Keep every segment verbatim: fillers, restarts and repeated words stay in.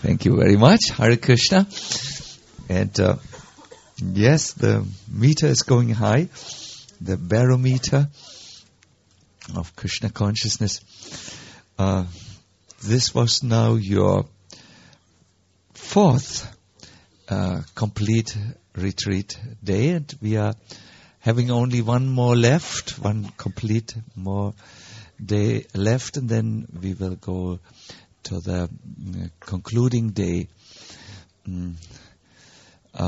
Thank you very much, Hare Krishna. And uh, yes, the meter is going high, the barometer of Krishna consciousness. Uh, this was now your fourth uh, complete retreat day, and we are having only one more left, one complete more day left, and then we will go to the uh, concluding day. Mm. Uh,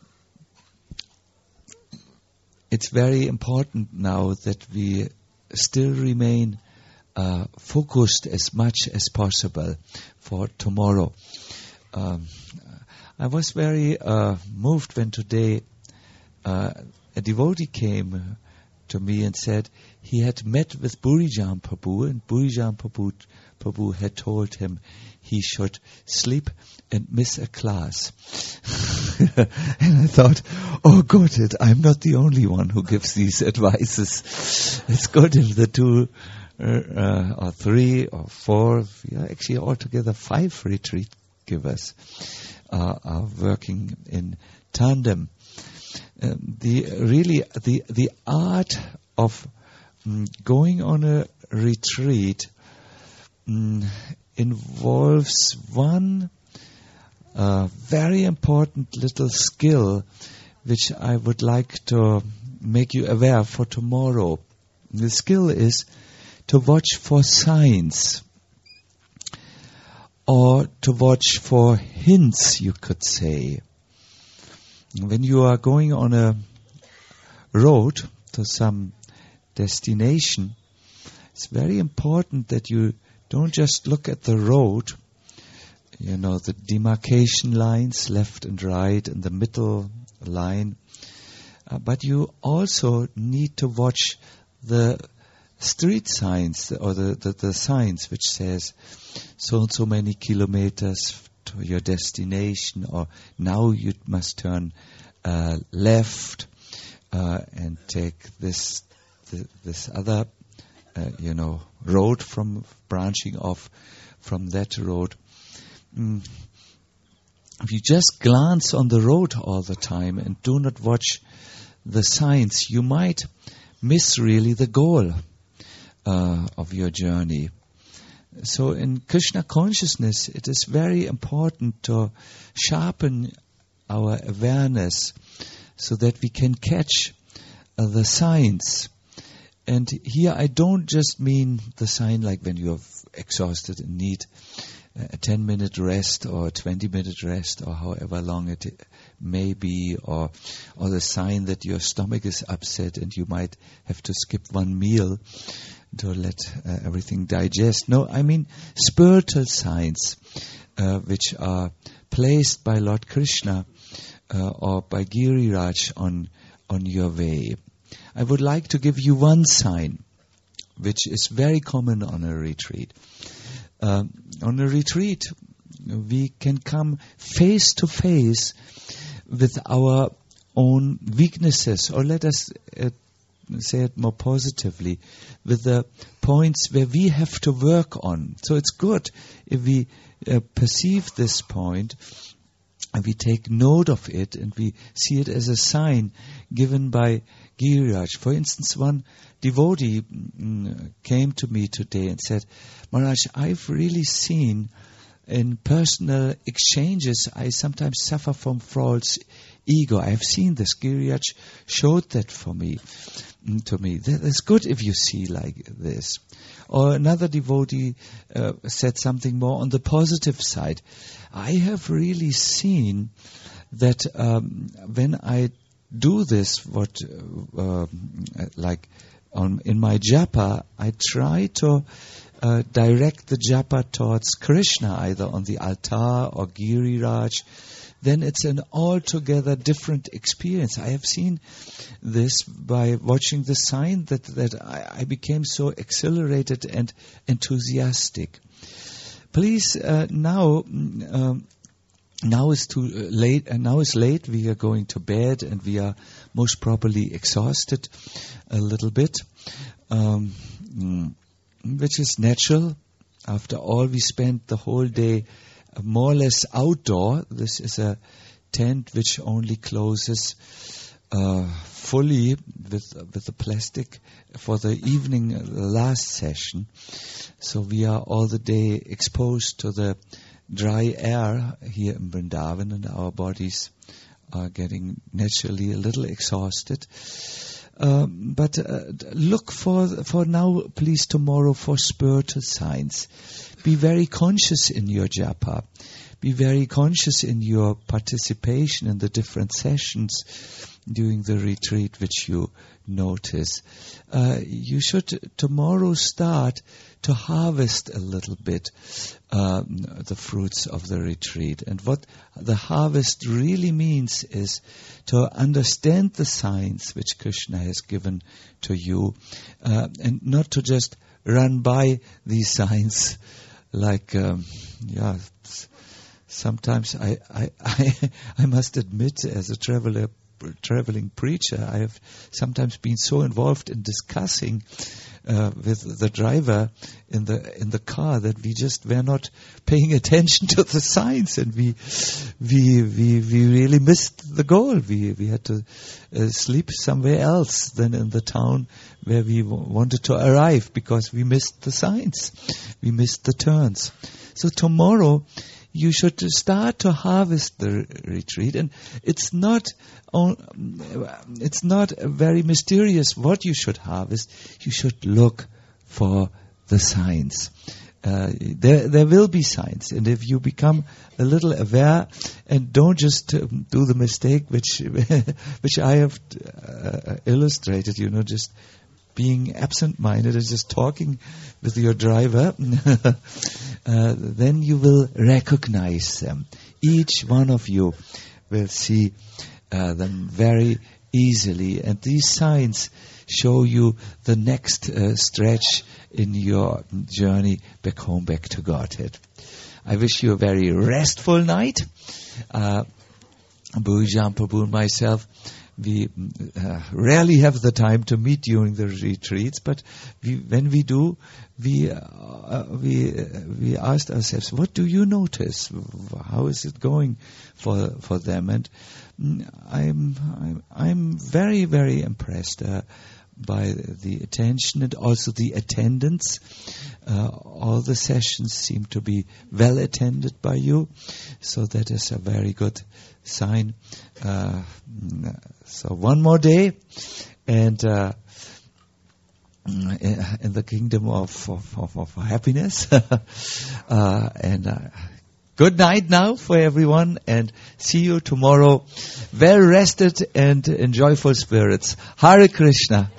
it's very important now that we still remain uh, focused as much as possible for tomorrow. Um, I was very uh, moved when today uh, a devotee came to me and said he had met with Burijan Prabhu, and Burijan Prabhu, Prabhu had told him he should sleep and miss a class. And I thought, oh good, it, I'm not the only one who gives these advices. It's good if the two uh, uh, or three or four, yeah, actually altogether five retreat givers uh, are working in tandem. Um, the really the the art of um, going on a retreat um, involves one uh, very important little skill, which I would like to make you aware for tomorrow. The skill is to watch for signs, or to watch for hints, you could say. When you are going on a road to some destination, it's very important that you don't just look at the road, you know, the demarcation lines, left and right, and the middle line, uh, but you also need to watch the street signs, or the, the, the signs which says so and so many kilometers to your destination, or now you must turn uh, left uh, and take this th- this other uh, you know road from branching off from that road. Mm. If you just glance on the road all the time and do not watch the signs, you might miss really the goal uh, of your journey. So in Krishna consciousness, it is very important to sharpen our awareness so that we can catch uh, the signs. And here I don't just mean the sign like when you're exhausted and need a ten-minute rest or a twenty-minute rest or however long it may be, or or the sign that your stomach is upset and you might have to skip one meal to let uh, everything digest. No, I mean spiritual signs uh, which are placed by Lord Krishna uh, or by Giriraj on on your way. I would like to give you one sign which is very common on a retreat. Um, on a retreat, we can come face to face with our own weaknesses, or let us uh, say it more positively, with the points where we have to work on. So it's good if we uh, perceive this point and we take note of it and we see it as a sign given by Giriraj. For instance, one devotee mm, came to me today and said, Maharaj, I've really seen in personal exchanges, I sometimes suffer from false ego. I've seen this. Giriraj showed that for me, to me. That is good if you see like this. Or another devotee uh, said something more on the positive side. I have really seen that um, when I do this, what uh, like on in my japa, I try to uh, direct the japa towards Krishna, either on the altar or Giriraj. Then it's an altogether different experience. I have seen this by watching the sign that that I, I became so exhilarated and enthusiastic. Please, uh, now. Um, Now is too late, and now is late. We are going to bed, and we are most probably exhausted a little bit, um, which is natural. After all, we spent the whole day more or less outdoor. This is a tent which only closes uh, fully with with the plastic for the evening, uh, the last session. So we are all the day exposed to the dry air here in Vrindavan, and our bodies are getting naturally a little exhausted. Um, but uh, look for for now, please, tomorrow for spiritual signs. Be very conscious in your japa. Be very conscious in your participation in the different sessions during the retreat which you notice. Uh, you should tomorrow start to harvest a little bit um, the fruits of the retreat. And what the harvest really means is to understand the signs which Krishna has given to you, uh, and not to just run by these signs like, um, yeah, sometimes I, I, I, I must admit, as a traveler, traveling preacher, I have sometimes been so involved in discussing uh, with the driver in the in the car that we just were not paying attention to the signs, and we we we we really missed the goal. We we had to uh, sleep somewhere else than in the town where we w- wanted to arrive because we missed the signs, we missed the turns. So tomorrow you should start to harvest the retreat, and it's not it's not very mysterious what you should harvest. You should look for the signs. Uh, there there will be signs, and if you become a little aware and don't just um, do the mistake which which I have uh, illustrated, you know, just being absent-minded and just talking with your driver, uh, then you will recognize them. Each one of you will see uh, them very easily. And these signs show you the next uh, stretch in your journey back home, back to Godhead. I wish you a very restful night. Uh, Bhujan Prabhu and myself, we uh, rarely have the time to meet during the retreats, but we, when we do, we uh, we uh, we asked ourselves, what do you notice? How is it going for for them? And I'm I'm, I'm very very impressed uh, by the attention and also the attendance. Uh, all the sessions seem to be well attended by you, so that is a very good sign. Uh, so one more day, and uh, in the kingdom of of, of, of happiness. uh, and uh, good night now for everyone, and see you tomorrow. Well rested and in joyful spirits. Hare Krishna.